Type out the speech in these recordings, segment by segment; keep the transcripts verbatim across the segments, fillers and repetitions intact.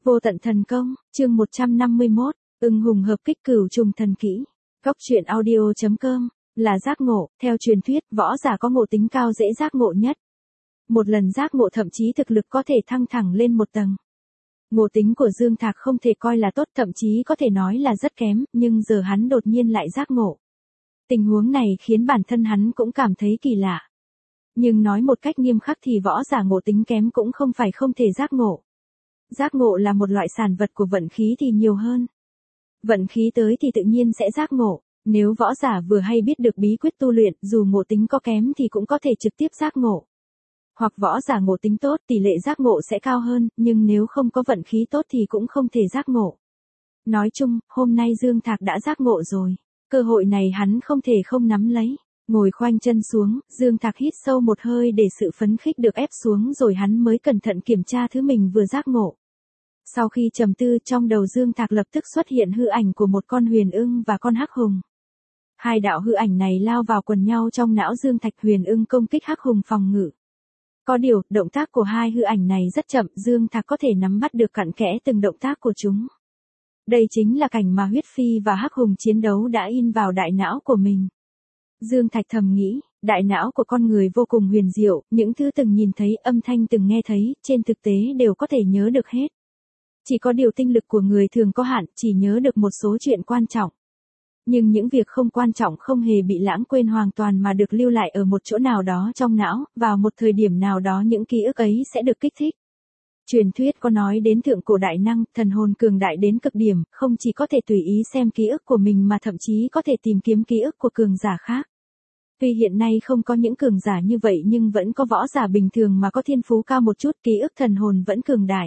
Vô tận thần công, chương một trăm năm mươi mốt, ưng hùng hợp kích cửu trùng thần kỹ. Góc truyện audio chấm com, là giác ngộ, theo truyền thuyết, võ giả có ngộ tính cao dễ giác ngộ nhất. Một lần giác ngộ thậm chí thực lực có thể thăng thẳng lên một tầng. Ngộ tính của Dương Thạc không thể coi là tốt, thậm chí có thể nói là rất kém, nhưng giờ hắn đột nhiên lại giác ngộ. Tình huống này khiến bản thân hắn cũng cảm thấy kỳ lạ. Nhưng nói một cách nghiêm khắc thì võ giả ngộ tính kém cũng không phải không thể giác ngộ. Giác ngộ là một loại sản vật của vận khí thì nhiều hơn. Vận khí tới thì tự nhiên sẽ giác ngộ, nếu võ giả vừa hay biết được bí quyết tu luyện, dù ngộ tính có kém thì cũng có thể trực tiếp giác ngộ. Hoặc võ giả ngộ tính tốt, tỷ lệ giác ngộ sẽ cao hơn, nhưng nếu không có vận khí tốt thì cũng không thể giác ngộ. Nói chung, hôm nay Dương Thạc đã giác ngộ rồi, cơ hội này hắn không thể không nắm lấy. Ngồi khoanh chân xuống, Dương Thạc hít sâu một hơi để sự phấn khích được ép xuống rồi hắn mới cẩn thận kiểm tra thứ mình vừa giác ngộ. Sau khi trầm tư, trong đầu Dương Thạc lập tức xuất hiện hư ảnh của một con huyền ưng và con hắc hùng. Hai đạo hư ảnh này lao vào quần nhau trong não Dương Thạc, huyền ưng công kích, hắc hùng phòng ngự. Có điều, động tác của hai hư ảnh này rất chậm, Dương Thạc có thể nắm bắt được cặn kẽ từng động tác của chúng. Đây chính là cảnh mà huyết phi và hắc hùng chiến đấu đã in vào đại não của mình. Dương Thạch thầm nghĩ, đại não của con người vô cùng huyền diệu, những thứ từng nhìn thấy, âm thanh từng nghe thấy, trên thực tế đều có thể nhớ được hết. Chỉ có điều tinh lực của người thường có hạn, chỉ nhớ được một số chuyện quan trọng. Nhưng những việc không quan trọng không hề bị lãng quên hoàn toàn mà được lưu lại ở một chỗ nào đó trong não, vào một thời điểm nào đó những ký ức ấy sẽ được kích thích. Truyền thuyết có nói đến thượng cổ đại năng, thần hồn cường đại đến cực điểm, không chỉ có thể tùy ý xem ký ức của mình mà thậm chí có thể tìm kiếm ký ức của cường giả khác. Tuy hiện nay không có những cường giả như vậy nhưng vẫn có võ giả bình thường mà có thiên phú cao một chút, ký ức thần hồn vẫn cường đại.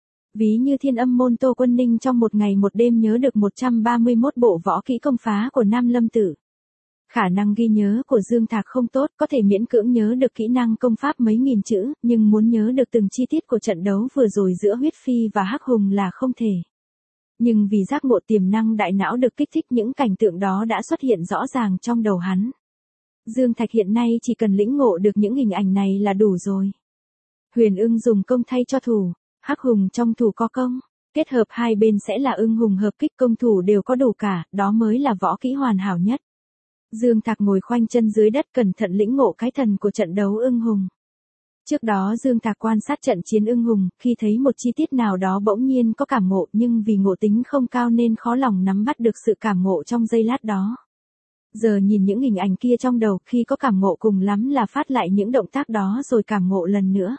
Ví như Thiên Âm môn Tô Quân Ninh trong một ngày một đêm nhớ được một trăm ba mươi mốt bộ võ kỹ công phá của Nam Lâm Tử. Khả năng ghi nhớ của Dương Thạc không tốt, có thể miễn cưỡng nhớ được kỹ năng công pháp mấy nghìn chữ, nhưng muốn nhớ được từng chi tiết của trận đấu vừa rồi giữa huyết phi và hắc hùng là không thể. Nhưng vì giác ngộ, tiềm năng đại não được kích thích, những cảnh tượng đó đã xuất hiện rõ ràng trong đầu hắn. Dương Thạch hiện nay chỉ cần lĩnh ngộ được những hình ảnh này là đủ rồi. Huyền ưng dùng công thay cho thủ, hắc hùng trong thủ có công, kết hợp hai bên sẽ là ưng hùng hợp kích, công thủ đều có đủ cả, đó mới là võ kỹ hoàn hảo nhất. Dương Thạc ngồi khoanh chân dưới đất cẩn thận lĩnh ngộ cái thần của trận đấu ưng hùng. Trước đó Dương Thạc quan sát trận chiến ưng hùng, khi thấy một chi tiết nào đó bỗng nhiên có cảm ngộ, nhưng vì ngộ tính không cao nên khó lòng nắm bắt được sự cảm ngộ trong giây lát đó. Giờ nhìn những hình ảnh kia trong đầu, khi có cảm ngộ cùng lắm là phát lại những động tác đó rồi cảm ngộ lần nữa.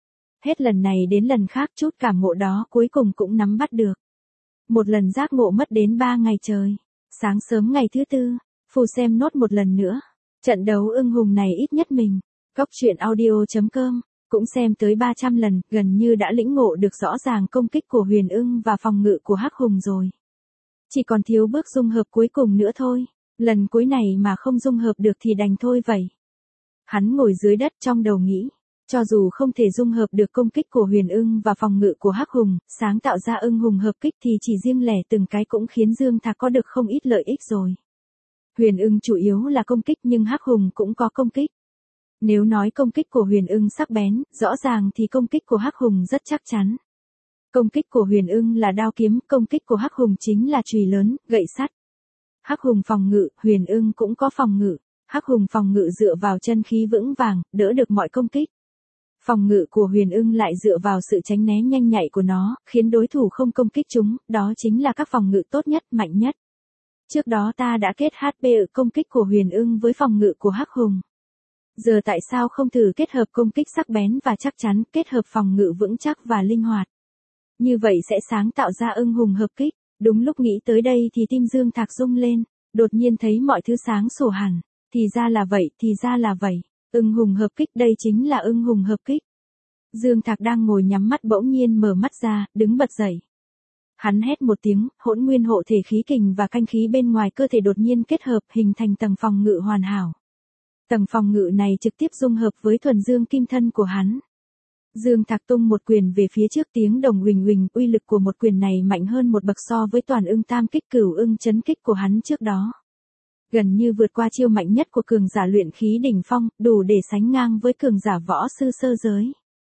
Hết lần này đến lần khác chút cảm ngộ đó cuối cùng cũng nắm bắt được. Một lần giác ngộ mất đến ba ngày trời. Sáng sớm ngày thứ tư, phù xem nốt một lần nữa. Trận đấu ưng hùng này ít nhất mình, góc truyện audio chấm com, cũng xem tới ba trăm lần, gần như đã lĩnh ngộ được rõ ràng công kích của huyền ưng và phòng ngự của hắc hùng rồi. Chỉ còn thiếu bước dung hợp cuối cùng nữa thôi. Lần cuối này mà không dung hợp được thì đành thôi vậy. Hắn ngồi dưới đất trong đầu nghĩ, cho dù không thể dung hợp được công kích của huyền ưng và phòng ngự của hắc hùng, sáng tạo ra ưng hùng hợp kích thì chỉ riêng lẻ từng cái cũng khiến Dương Thạc có được không ít lợi ích rồi. Huyền ưng chủ yếu là công kích nhưng hắc hùng cũng có công kích. Nếu nói công kích của huyền ưng sắc bén, rõ ràng thì công kích của hắc hùng rất chắc chắn. Công kích của huyền ưng là đao kiếm, công kích của hắc hùng chính là chùy lớn, gậy sắt. Hắc hùng phòng ngự, huyền ưng cũng có phòng ngự. Hắc hùng phòng ngự dựa vào chân khí vững vàng, đỡ được mọi công kích. Phòng ngự của huyền ưng lại dựa vào sự tránh né nhanh nhạy của nó, khiến đối thủ không công kích chúng, đó chính là các phòng ngự tốt nhất, mạnh nhất. Trước đó ta đã kết hát pê ở công kích của huyền ưng với phòng ngự của hắc hùng. Giờ tại sao không thử kết hợp công kích sắc bén và chắc chắn, kết hợp phòng ngự vững chắc và linh hoạt. Như vậy sẽ sáng tạo ra ưng hùng hợp kích. Đúng lúc nghĩ tới đây thì tim Dương Thạc rung lên, đột nhiên thấy mọi thứ sáng sủa hẳn, thì ra là vậy, thì ra là vậy, ưng hùng hợp kích, đây chính là ưng hùng hợp kích. Dương Thạc đang ngồi nhắm mắt bỗng nhiên mở mắt ra, đứng bật dậy. Hắn hét một tiếng, hỗn nguyên hộ thể khí kình và canh khí bên ngoài cơ thể đột nhiên kết hợp hình thành tầng phòng ngự hoàn hảo. Tầng phòng ngự này trực tiếp dung hợp với thuần dương kim thân của hắn. Dương Thạc tung một quyền về phía trước, tiếng đồng huỳnh huỳnh, uy lực của một quyền này mạnh hơn một bậc so với toàn ưng tam kích cửu ưng chấn kích của hắn trước đó. Gần như vượt qua chiêu mạnh nhất của cường giả luyện khí đỉnh phong, đủ để sánh ngang với cường giả võ sư sơ giới.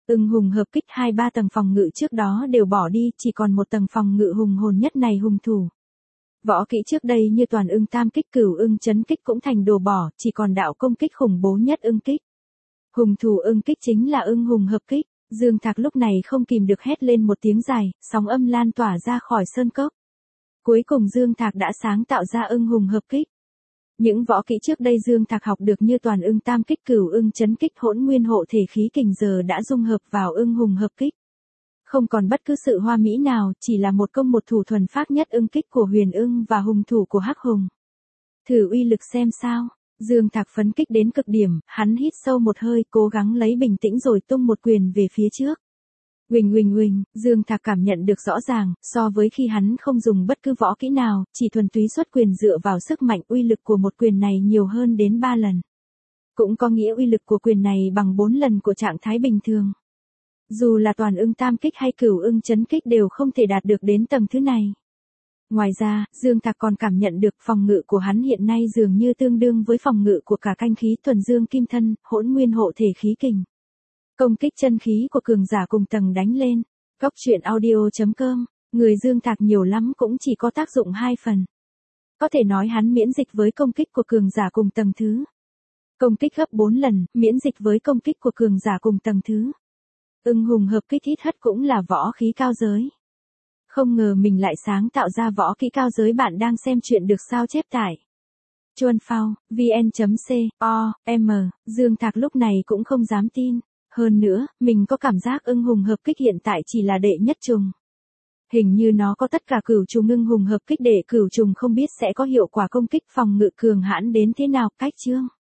Ưng hùng hợp kích hai ba tầng phòng ngự trước đó đều bỏ đi, chỉ còn một tầng phòng ngự hùng hồn nhất này hùng thủ. Võ kỹ trước đây như toàn ưng tam kích cửu ưng chấn kích cũng thành đồ bỏ, chỉ còn đạo công kích khủng bố nhất ưng kích. Hùng thủ ưng kích chính là ưng hùng hợp kích. Dương Thạc lúc này không kìm được hét lên một tiếng dài, sóng âm lan tỏa ra khỏi sơn cốc. Cuối cùng Dương Thạc đã sáng tạo ra ưng hùng hợp kích. Những võ kỹ trước đây Dương Thạc học được như toàn ưng tam kích cửu ưng chấn kích hỗn nguyên hộ thể khí kình giờ đã dung hợp vào ưng hùng hợp kích. Không còn bất cứ sự hoa mỹ nào, chỉ là một công một thủ thuần phác nhất ưng kích của huyền ưng và hùng thủ của hắc hùng. Thử uy lực xem sao. Dương Thạc phấn kích đến cực điểm, hắn hít sâu một hơi, cố gắng lấy bình tĩnh rồi tung một quyền về phía trước. Huỳnh huỳnh huỳnh, Dương Thạc cảm nhận được rõ ràng, so với khi hắn không dùng bất cứ võ kỹ nào, chỉ thuần túy xuất quyền dựa vào sức mạnh, uy lực của một quyền này nhiều hơn đến ba lần. Cũng có nghĩa uy lực của quyền này bằng bốn lần của trạng thái bình thường. Dù là toàn ưng tam kích hay cửu ưng chấn kích đều không thể đạt được đến tầng thứ này. Ngoài ra, Dương Thạc còn cảm nhận được phòng ngự của hắn hiện nay dường như tương đương với phòng ngự của cả canh khí thuần dương kim thân, hỗn nguyên hộ thể khí kình. Công kích chân khí của cường giả cùng tầng đánh lên. Góc truyện audio chấm com, người Dương Thạc nhiều lắm cũng chỉ có tác dụng hai phần. Có thể nói hắn miễn dịch với công kích của cường giả cùng tầng thứ. Công kích gấp bốn lần, miễn dịch với công kích của cường giả cùng tầng thứ. Ưng hùng hợp kích hít hất cũng là võ khí cao giới. Không ngờ mình lại sáng tạo ra võ kỹ cao giới. Bạn đang xem chuyện được sao chép tải chuan phao vn chấm com. Dương Thạc lúc này cũng không dám tin. Hơn nữa, mình có cảm giác ưng hùng hợp kích hiện tại chỉ là đệ nhất trùng. Hình như nó có tất cả cửu trùng ưng hùng hợp kích, để cửu trùng không biết sẽ có hiệu quả công kích phòng ngự cường hãn đến thế nào. Cách chương